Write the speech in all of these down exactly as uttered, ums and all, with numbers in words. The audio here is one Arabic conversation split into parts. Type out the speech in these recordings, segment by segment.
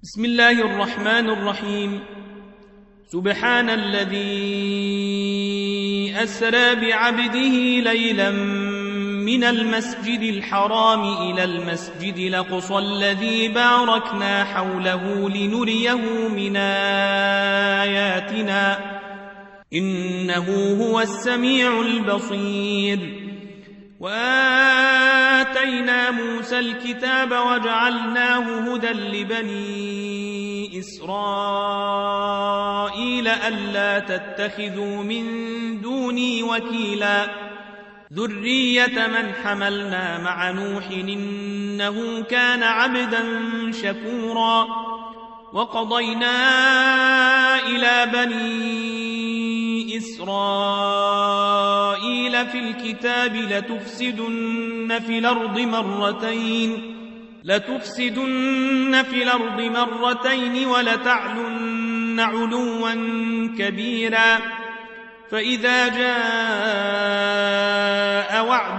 بسم الله الرحمن الرحيم. سبحان الذي أسرى بعبده ليلا من المسجد الحرام إلى المسجد الأقصى الذي باركنا حوله لنريه من آياتنا إنه هو السميع البصير. وآتينا موسى الكتاب وجعلناه هدى لبني إسرائيل ألا تتخذوا من دوني وكيلا ذرية من حملنا مع نوح إنه كان عبدا شكورا. وقضينا إلى بني إسرائيل في الكتاب لتفسدن في الأرض مرتين لتفسدن في الأرض مرتين ولتعلن علوا كبيرا. فإذا جاء وعد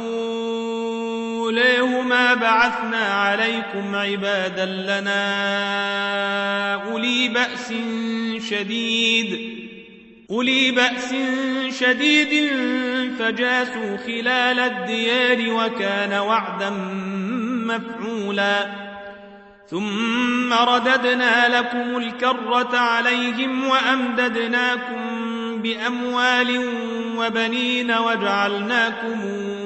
أوليهما بعثنا عليكم عبادا لنا أولي بأس شديد أولي بأس شديد فجاسوا خلال الديار وكان وعدا مفعولا. ثم رددنا لكم الكرة عليهم وأمددناكم بأموال وبنين وجعلناكم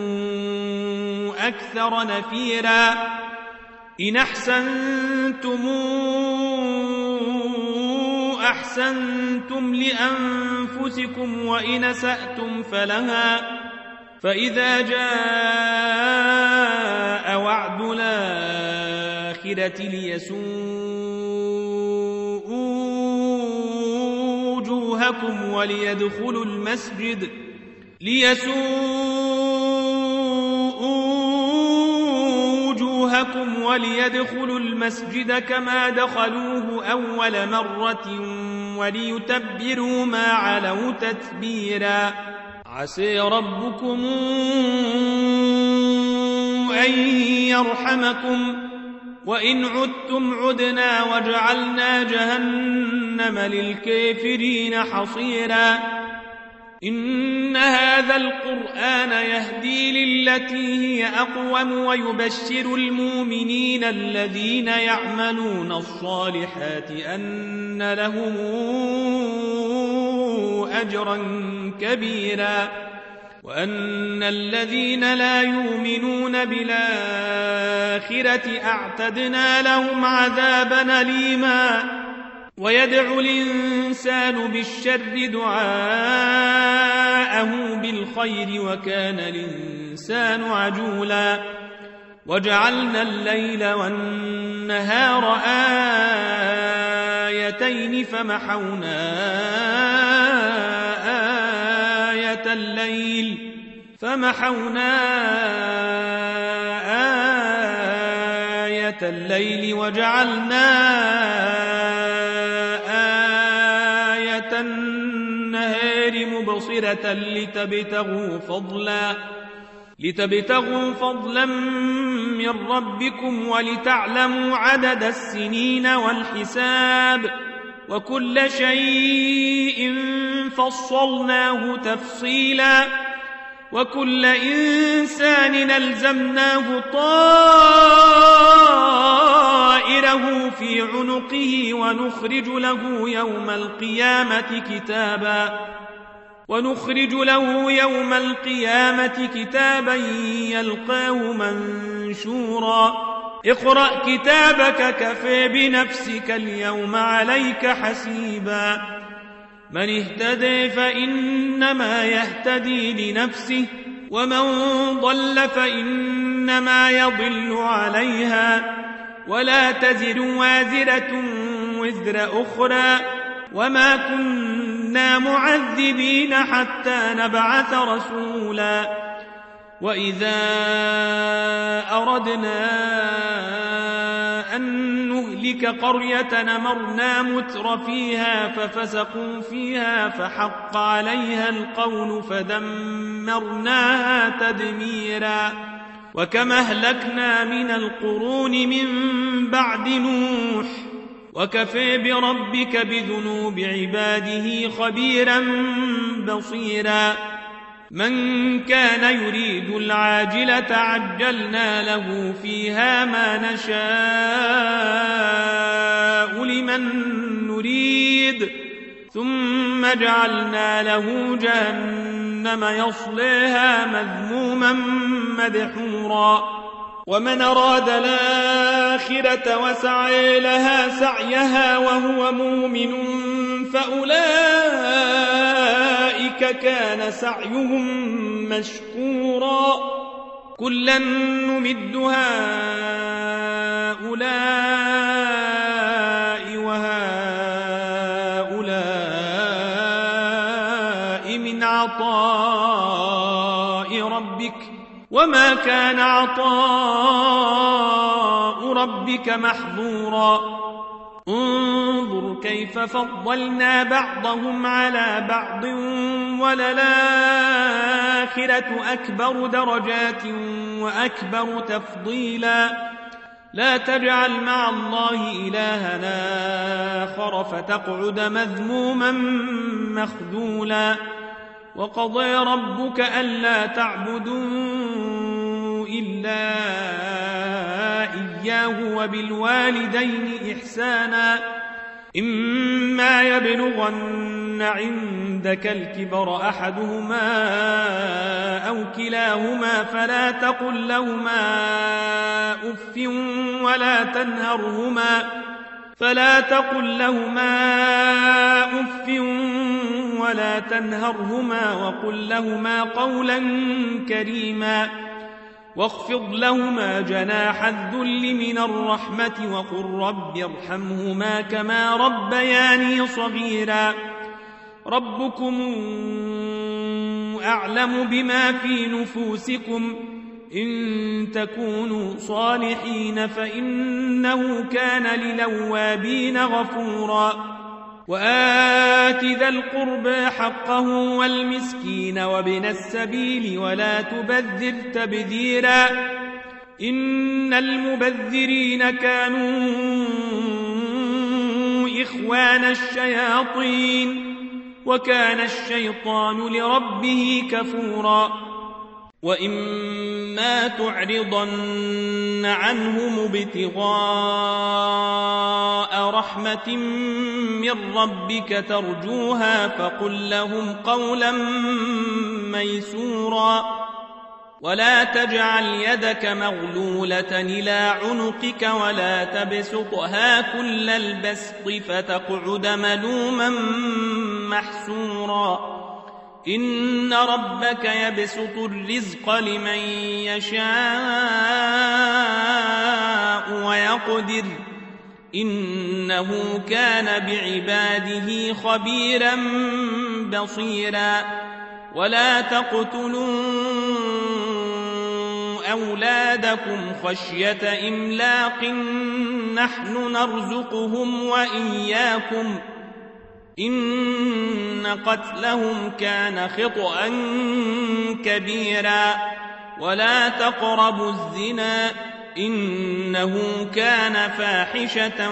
أكثر نفيرا. إن أحسنتم أحسنتم لأنفسكم وإن أسأتم فلها. فإذا جاء وعد الآخرة ليسوءوا وجوهكم وليدخلوا المسجد ليسوءوا وجوهكم وليدخلوا المسجد كما دخلوه أول مرة وليتبروا ما علوا تتبيرا. عسى ربكم أن يرحمكم وإن عدتم عدنا وجعلنا جهنم للكافرين حصيرا. إن هذا القرآن يهدي للتي هي أقوم ويبشر المؤمنين الذين يعملون الصالحات أن لهم أجرا كبيرا وأن الذين لا يؤمنون بالآخرة أعتدنا لهم عذابا أليما. ويدعو الإنسان بالشر دعاءه بالخير وكان الإنسان عجولا. وجعلنا الليل والنهار آيتين فمحونا آية الليل فمحونا آية الليل وجعلنا آية النهار مبصرة لتبتغوا فضلا لتبتغوا فضلا من ربكم ولتعلموا عدد السنين والحساب وكل شيء فصلناه تفصيلا. وكل إنسان ألزمناه طائره في عنقه ونخرج له يوم القيامة كتابا ونخرج له يوم القيامة كتابا يلقاه منشورا. اقرأ كتابك كفى بنفسك اليوم عليك حسيبا. من اهتدى فإنما يهتدي لنفسه ومن ضل فإنما يضل عليها ولا تزر وازرة وزر أخرى وما كنا معذبين حتى نبعث رسولا. وإذا أردنا أن نهلك قرية أمرنا متر فيها ففسقوا فيها فحق عليها القول فدمرناها تدميرا. وكما أهلكنا من القرون من بعد نوح وكفى بربك بذنوب عباده خبيرا بصيرا من كان يريد العاجلة عجلنا له فيها ما نشاء لمن نريد ثم جعلنا له جهنم يصليها مذموما مدحورا ومن أراد الآخرة وسعي لها سعيها وهو مؤمن فأولئك كان سعيهم مشكورا كلا نمد هؤلاء وهؤلاء من عطاء ربك وما كان عطاء ربك محظورا انظر كيف فضلنا بعضهم على بعض وللآخرة أكبر درجات وأكبر تفضيلا لا تجعل مع الله إلهنا آخر فتقعد مذموما مخذولا وقضى ربك ألا تعبدوا إلا إياه وبالوالدين إحسانا إما يبلغن عندك الكبر أحدهما أو كلاهما فلا تقل لهما أف ولا تنهرهما فلا تقل لهما أف ولا تنهرهما وقل لهما قولا كريما واخفض لهما جناح الذل من الرحمة وقل رب ارحمهما كما ربياني صغيرا ربكم أعلم بما في نفوسكم إن تكونوا صالحين فإنه كان للأوابين غفورا وآت ذا القربى حقه والمسكين وابن السبيل ولا تبذر تبذيرا إن المبذرين كانوا إخوان الشياطين وكان الشيطان لربه كفورا وإما تعرضن عنهم ابتغاء رحمة من ربك ترجوها فقل لهم قولا ميسورا ولا تجعل يدك مغلولة إلى عنقك ولا تبسطها كل البسط فتقعد ملوما محسورا إن ربك يبسط الرزق لمن يشاء ويقدر إنه كان بعباده خبيرا بصيرا ولا تقتلوا أولادكم خشية إملاق نحن نرزقهم وإياكم إن قتلهم كان خطأ كبيرا ولا تقربوا الزنا إنه كان فاحشة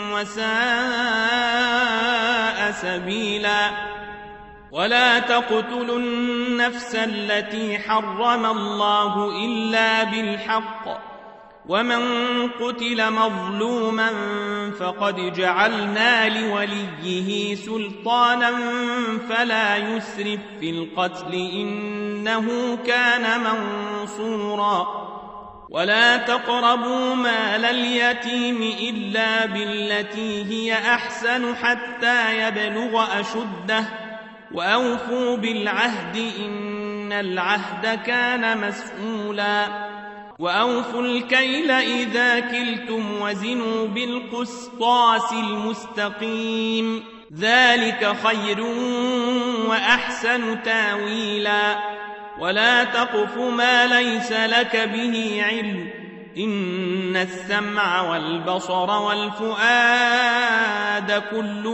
وساء سبيلا ولا تقتلوا النفس التي حرم الله إلا بالحق ومن قتل مظلوما فقد جعلنا لوليه سلطانا فلا يسرف في القتل إنه كان منصورا ولا تقربوا مال اليتيم إلا بالتي هي أحسن حتى يبلغ أشده وأوفوا بالعهد إن العهد كان مسؤولا وأوفوا الكيل إذا كلتم وزنوا بالقسطاس المستقيم ذلك خير وأحسن تاويلا ولا تقف ما ليس لك به علم إن السمع والبصر والفؤاد كل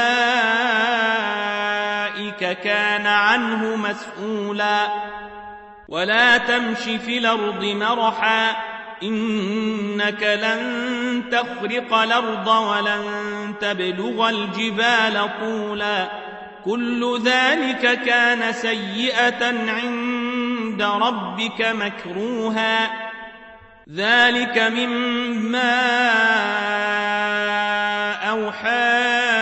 أولئك كان عنه مسؤولا ولا تمش في الأرض مرحا إنك لن تخرق الأرض ولن تبلغ الجبال طولا كل ذلك كان سيئة عند ربك مكروها ذلك مما أوحى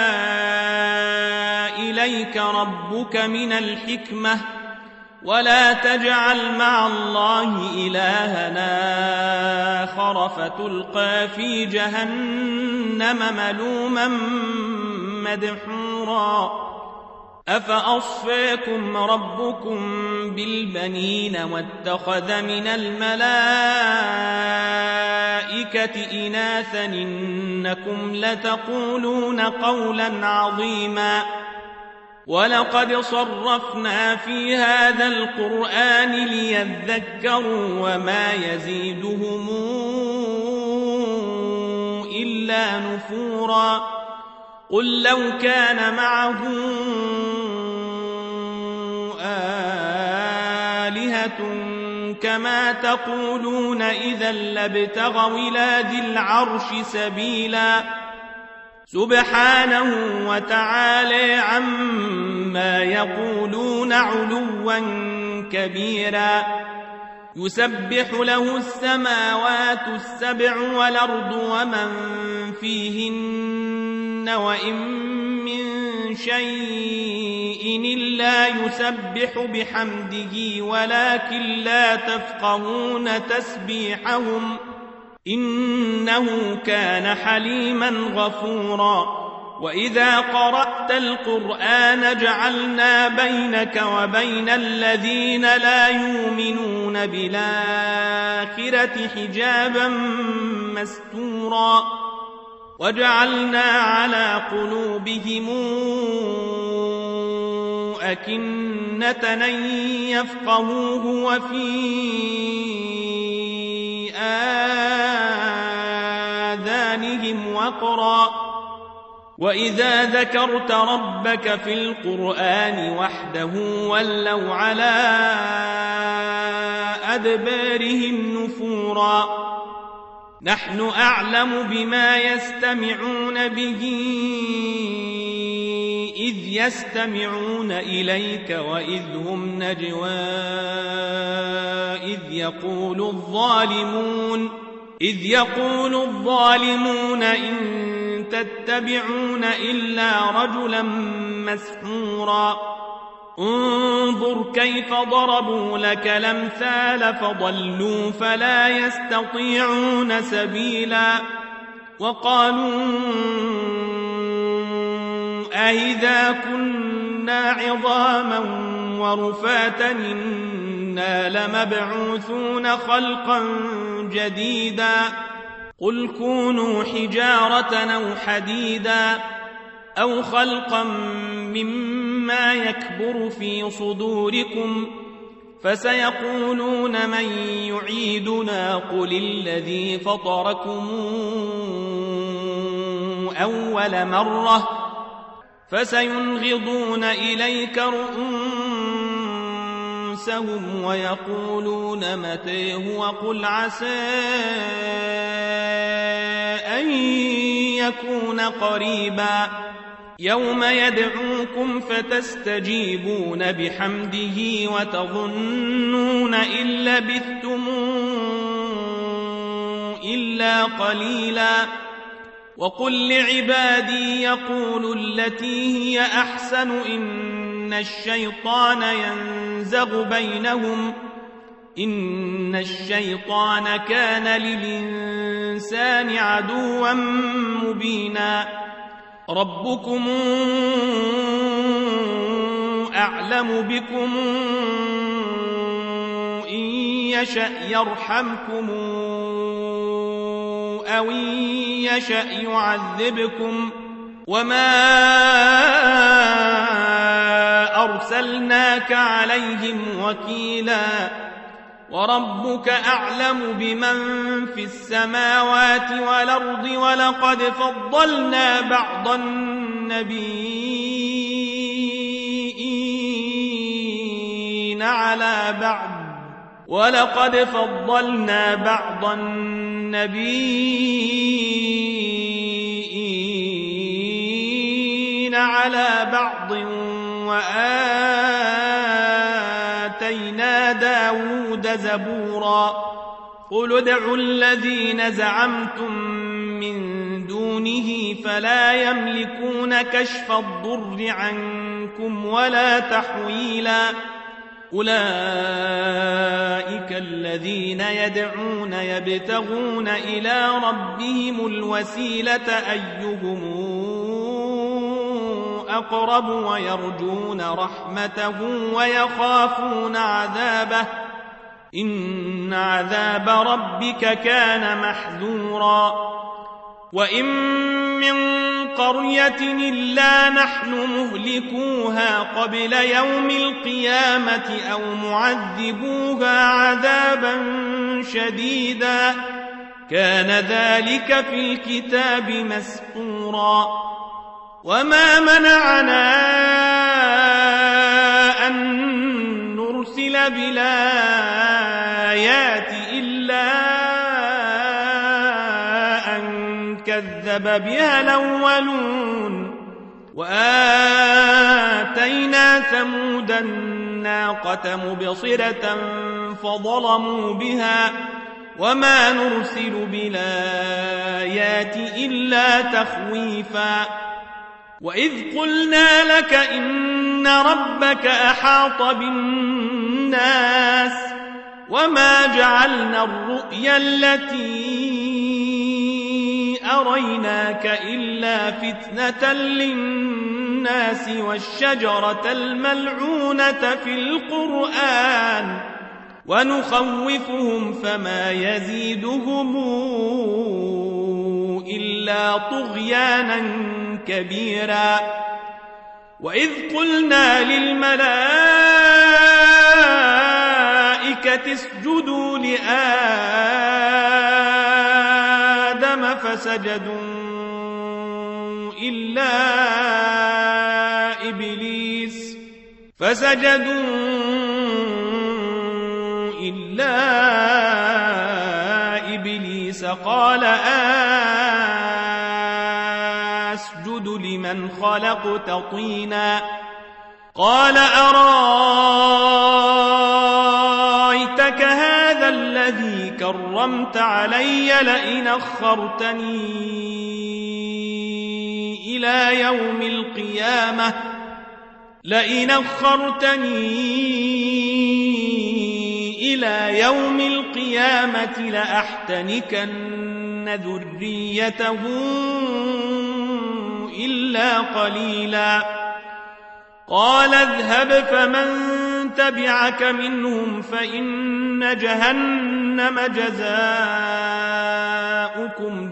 إليك ربك من الحكمة ولا تجعل مع الله إلهنا آخر فتلقى في جهنم ملوما مدحورا أفأصفاكم ربكم بالبنين واتخذ من الملائكة إناثا إنكم لتقولون قولا عظيما ولقد صرفنا في هذا القرآن ليذكروا وما يزيدهم إلا نفورا قل لو كان معه آلهة كما تقولون إذا لابتغوا إلى ذي العرش سبيلا سبحانه وتعالى عما يقولون علوا كبيرا يسبح له السماوات السبع والأرض ومن فيهن وإن من شيء إلا يسبح بحمده ولكن لا تفقهون تسبيحهم إنه كان حليما غفورا وإذا قرأت القرآن جعلنا بينك وبين الذين لا يؤمنون بالآخرة حجابا مستورا وجعلنا على قلوبهم أكنة أن يفقهوه وفي آذانهم وقرا وإذا ذكرت ربك في القرآن وحده ولوا على أدبارهم نفورا نحن أعلم بما يستمعون به إذ يستمعون إليك وإذ هم نجوى إذ يقول الظالمون إذ يقول الظالمون إن تتبعون إلا رجلا مسحورا انظر كيف ضربوا لك الأمثال فضلوا فلا يستطيعون سبيلا وقالوا أئذا كنا عظاما ورفاتا إنا لمبعوثون خلقا جديدا قل كونوا حجارة أو حديدا أو خلقا مما يكبر في صدوركم فسيقولون من يعيدنا قل الذي فطركم أول مرة فسينغضون إليك رؤوسهم ويقولون متى هو قل عسى أن يكون قريبا يوم يدعوكم فتستجيبون بحمده وتظنون إن لبثتم إلا قليلا وقل لعبادي يقولوا التي هي أحسن إن الشيطان ينزغ بينهم إن الشيطان كان للإنسان عدوا مبينا ربكم أعلم بكم إن يشأ يرحمكم أو إن يشأ يعذبكم وما أرسلناك عليهم وكيلا وربك أعلم بمن في السماوات والأرض ولقد فضلنا بعض النبيين على بعض ولقد فضلنا بعض النبيين على بعض وآتينا داود زبورا قل ادعوا الذين زعمتم من دونه فلا يملكون كشف الضر عنكم ولا تحويلا أولئك الذين يدعون يبتغون إلى ربهم الوسيلة أيهم أقرب ويرجون رحمته ويخافون عذابه إن عذاب ربك كان محذورا وإن من قرية إلا نحن مهلكوها قبل يوم القيامة أو معذبوها عذابا شديدا كان ذلك في الكتاب مسطورا وما منعنا أن نرسل بالآيات إلا كذب بها الأولون وآتينا ثمود الناقة مبصرة فظلموا بها وما نرسل بالآيات إلا تخويفا وإذ قلنا لك إن ربك أحاط بالناس وما جعلنا الرؤيا التي أريناك إلا فتنة للناس والشجرة الملعونة في القرآن ونخوفهم فما يزيدهم إلا طغيانا كبيرا وإذ قلنا للملائكة اسجدوا لآدم فسجدوا إلا إبليس فسجدوا إلا إبليس قال أسجد لمن خلقت طينا قال أرايتك هذا الذي كرمت علي لئن أخرتني إلى يوم القيامة لئن أخرتني إلى يوم القيامة لأحتنكن ذريته إلا قليلا قال اذهب فمن تبعك منهم فإن جهنم جزاؤكم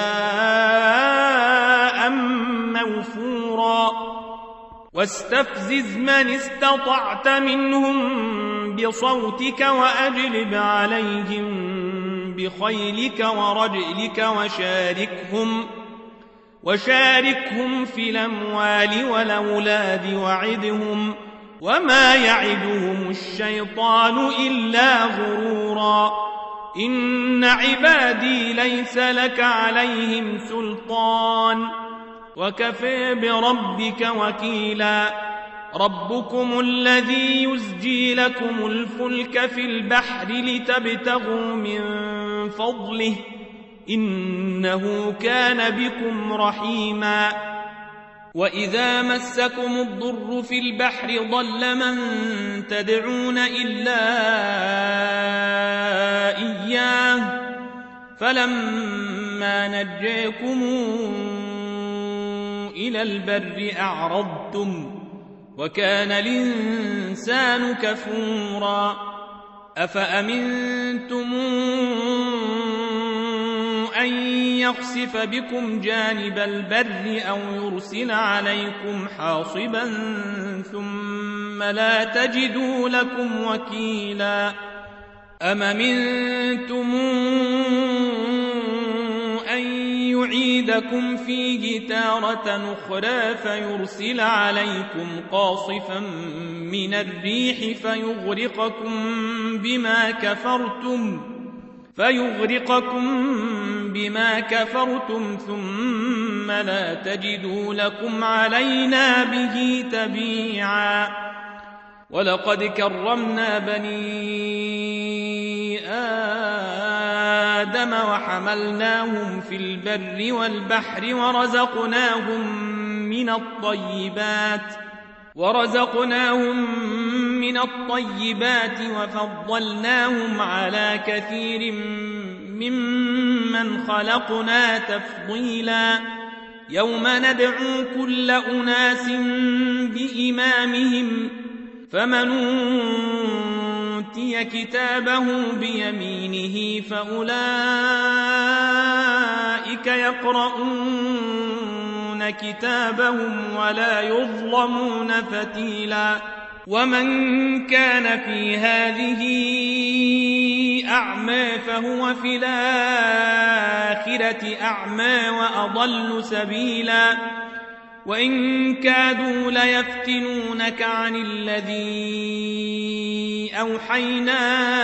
جزاء موفورا واستفزز من استطعت منهم بصوتك وأجلب عليهم بخيلك ورجلك وشاركهم وشاركهم في الأموال والأولاد وعدهم وما يعدهم الشيطان إلا غرورا إن عبادي ليس لك عليهم سلطان وكفى بربك وكيلا ربكم الذي يزجي لكم الفلك في البحر لتبتغوا من فضله إنه كان بكم رحيما وإذا مسكم الضر في البحر ضل من تدعون إلا إياه فلما نجيكم إلى البر أعرضتم وكان الإنسان كفورا أفأمنتم أن يخسف بكم جانب البر أو يرسل عليكم حاصبا ثم لا تجدوا لكم وكيلا أم أمنتم أن يعيد يمددكم فيه تارة أخرى فيرسل عليكم قاصفا من الريح فيغرقكم بما كفرتم فيغرقكم بما كفرتم ثم لا تجدوا لكم علينا به تبيعا. ولقد كرمنا بني آدم وحملناهم في البر والبحر ورزقناهم من الطيبات ورزقناهم من الطيبات وفضلناهم على كثير ممن خلقنا تفضيلا. يوم ندعو كل أناس بإمامهم فمن أوتي كتابه بيمينه فأولئك يقرؤون كتابهم ولا يظلمون فتيلا. ومن كان في هذه أعمى فهو في الآخرة أعمى وأضل سبيلا. وإن كادوا ليفتنونك عن الذي أوحينا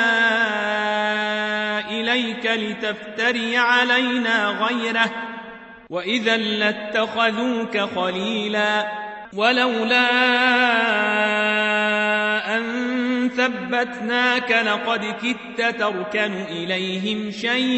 إليك لتفتري علينا غيره وإذا لاتخذوك خليلا. ولولا أن ثبتناك لقد كدت تركن إليهم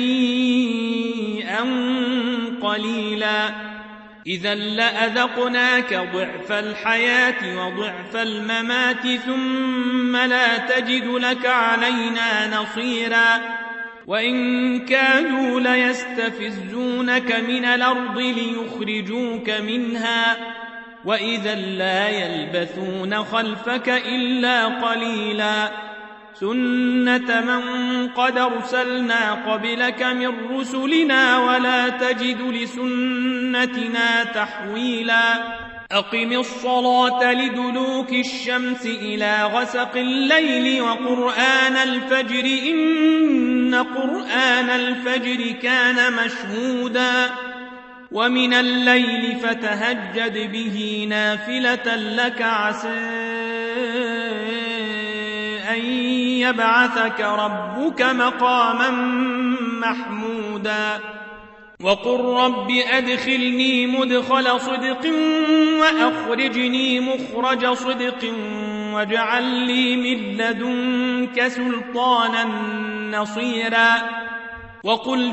شيئا قليلا. إذا لأذقناك ضعف الحياة وضعف الممات ثم لا تجد لك علينا نصيرا. وإن كانوا ليستفزونك من الأرض ليخرجوك منها وإذا لا يلبثون خلفك إلا قليلا. سنة من قد أرسلنا قبلك من رسلنا ولا تجد لسنتنا تحويلا. أقم الصلاة لدلوك الشمس إلى غسق الليل وقرآن الفجر إن قرآن الفجر كان مشهودا. ومن الليل فتهجد به نافلة لك عسى أن يبعثك ربك مقاما محمودا. وقل رب أدخلني مدخل صدق وأخرجني مخرج صدق واجعل لي من لدنك سلطانا نصيرا. وقل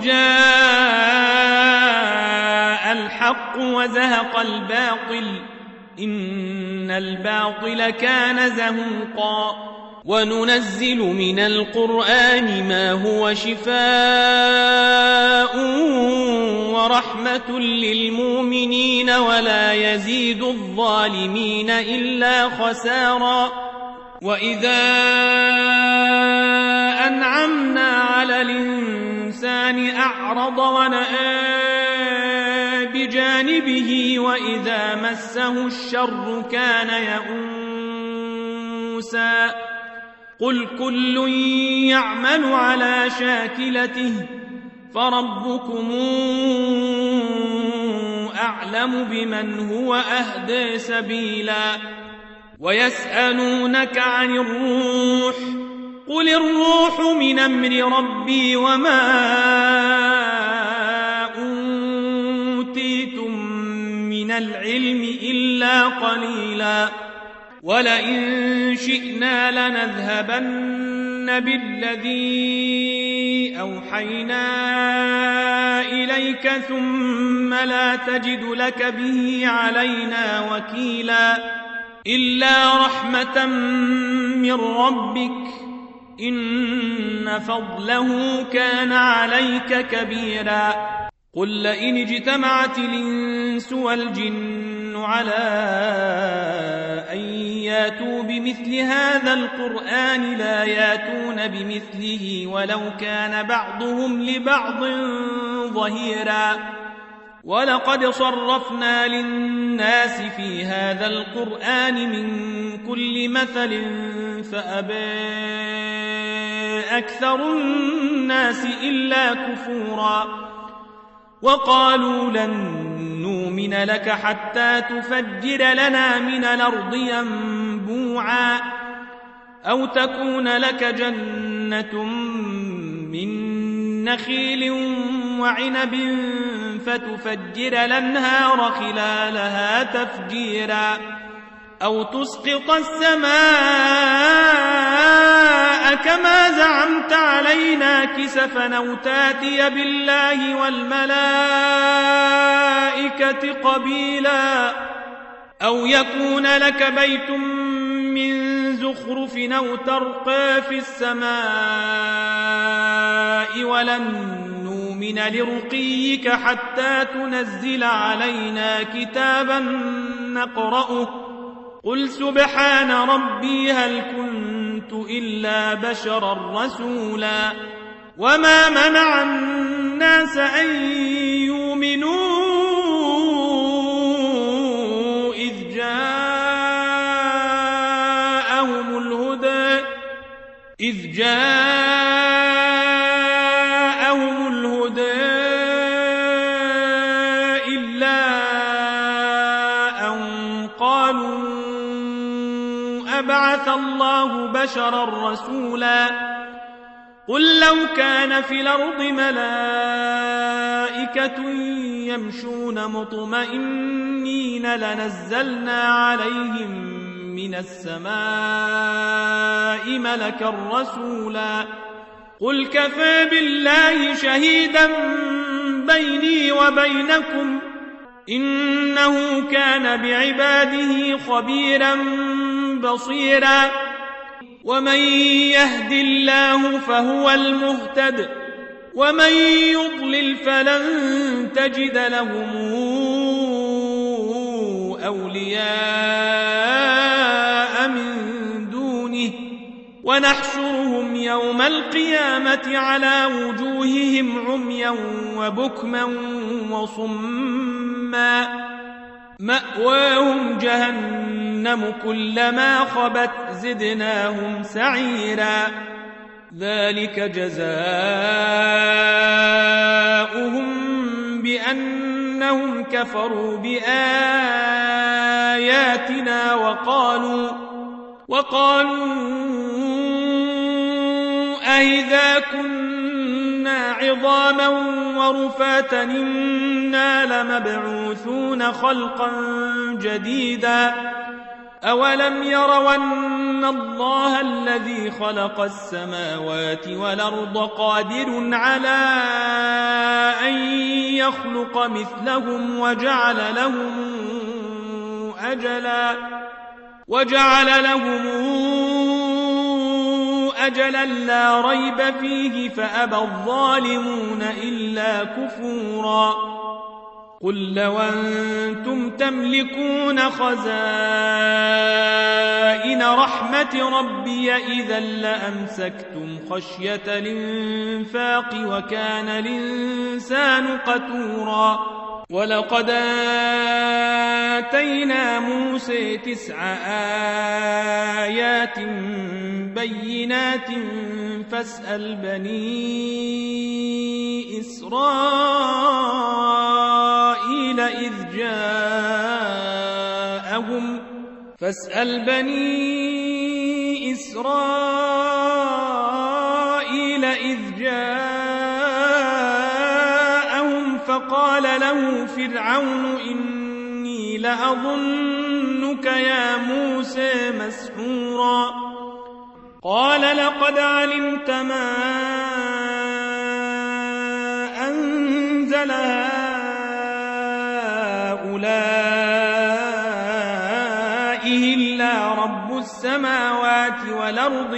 جاء الحق وزهق الباطل إن الباطل كان زهوقا. وننزل من القرآن ما هو شفاء ورحمة للمؤمنين ولا يزيد الظالمين إلا خسارا. وإذا أنعمنا على الإنسان أعرض ونأى بجانبه وإذا مسه الشر كان يئوسا. قل كل يعمل على شاكلته فربكم أعلم بمن هو أهدى سبيلا. ويسألونك عن الروح قل الروح من أمر ربي وما أوتيتم من العلم إلا قليلا. ولئن شئنا لنذهبن بالذي أوحينا إليك ثم لا تجد لك به علينا وكيلا. إلا رحمة من ربك إن فضله كان عليك كبيرا. قل لئن اجتمعت الإنس والجن على أن ياتوا بمثل هذا القرآن لا ياتون بمثله ولو كان بعضهم لبعض ظهيرا. ولقد صرفنا للناس في هذا القرآن من كل مثل فأبى أكثر الناس إلا كفورا. وقالوا لن نؤمن لك حتى تفجر لنا من الأرض ينبوعا أو تكون لك جنة من نخيل وعنب فتفجر الأنهار خلالها تفجيرا أو تسقط السماء كما زعمت علينا كسفا أو تاتي بالله والملائكة قبيلا أو يكون لك بيت من زخرف أو ترقى في السماء ولن نؤمن لرقيك حتى تنزل علينا كتابا نقرأه قل سبحان ربي هل كنت إلا بشرا رسولا وما منع الناس أن يؤمنوا إذ جاءهم الهدى إذ جاءهم الهدى إلا أن قالوا أبعث الله بشرا رسولا قل لو كان في الأرض ملائكة يمشون مطمئنين لنزلنا عليهم من السماء ملكا رسولا قل كفى بالله شهيدا بيني وبينكم إنه كان بعباده خبيرا بصيرا ومن يهد الله فهو المهتد ومن يضلل فلن تجد لهم أولياء من دونه ونحشرهم يوم القيامة على وجوههم عميا وبكما وصما مأواهم جهنم كلما خبت زدناهم سعيرا ذلك جزاؤهم بأنهم كفروا بآياتنا وقالوا وقالوا أئذا كنا عظاما ورفاتا إنا لمبعوثون خلقا جديدا أولم يروا أن الله الذي خلق السماوات والأرض قادر على أن يخلق مثلهم وجعل لهم أجلا وجعل لهم أجلا لا ريب فيه فأبى الظالمون إلا كفورا قل لو أنتم تملكون خزائن رحمة ربي إذا لأمسكتم خشية الإنفاق وكان الإنسان قتورا ولقد آتينا موسى تسع آيات بينات فاسأل بني إسرائيل إذ جاءهم فاسأل بني إسرائيل إذ جاءهم فقال له فرعون إني لأظنك يا موسى مسحورا قال لقد علمت ما أنزل هؤلاء إلا رب السماوات والأرض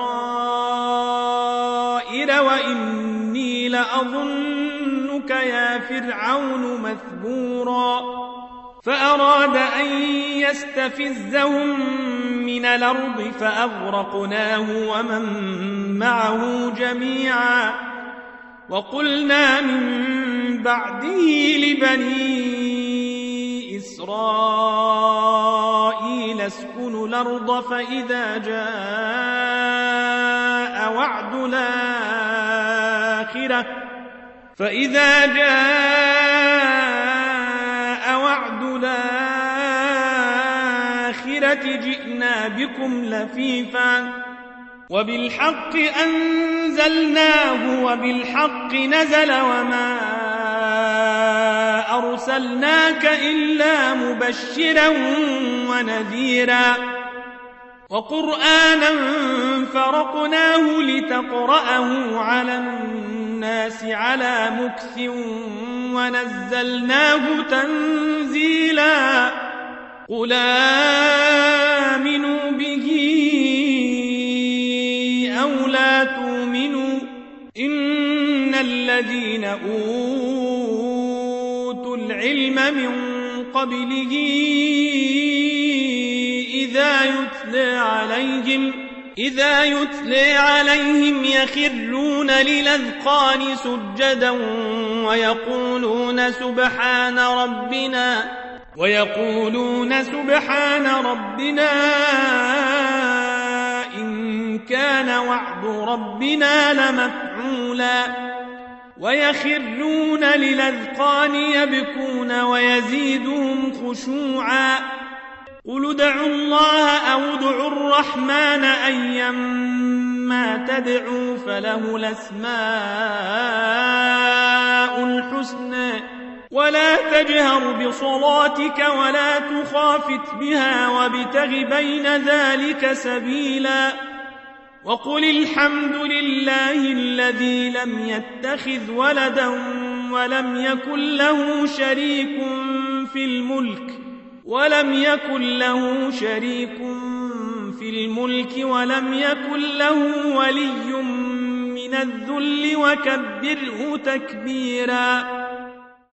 بصائر وإني لأظنك يا فرعون مثبورا فأراد أن يستفزهم من الأرض فأغرقناه ومن معه جميعا وقلنا من بعده لبني إسرائيل اسكنوا الأرض فإذا جاء وعد الآخرة فإذا جاء الآخرة جئنا بكم لفيفا وبالحق أنزلناه وبالحق نزل وما أرسلناك إلا مبشرا ونذيرا وقرآنا فرقناه لتقرأه على الناس على مكث ونزلناه تنزيلا قل آمنوا به أو لا تؤمنوا إن الذين أوتوا العلم من قبله إذا يتلى عليهم إذا يتلى عليهم يخرون للأذقان سجدا ويقولون سبحان ربنا ويقولون سبحان ربنا إن كان وعد ربنا لمفعولا ويخرون للأذقان يبكون ويزيدهم خشوعا قل ادعوا الله أو ادعوا الرحمن أيما تدعوا فله الأسماء الحسنى ولا تجهر بصلاتك ولا تخافت بها وابتغ بين ذلك سبيلا وقل الحمد لله الذي لم يتخذ ولدا ولم يكن له شريك في الملك ولم يكن له شريك في الملك ولم يكن له ولي من الذل وكبره تكبيرا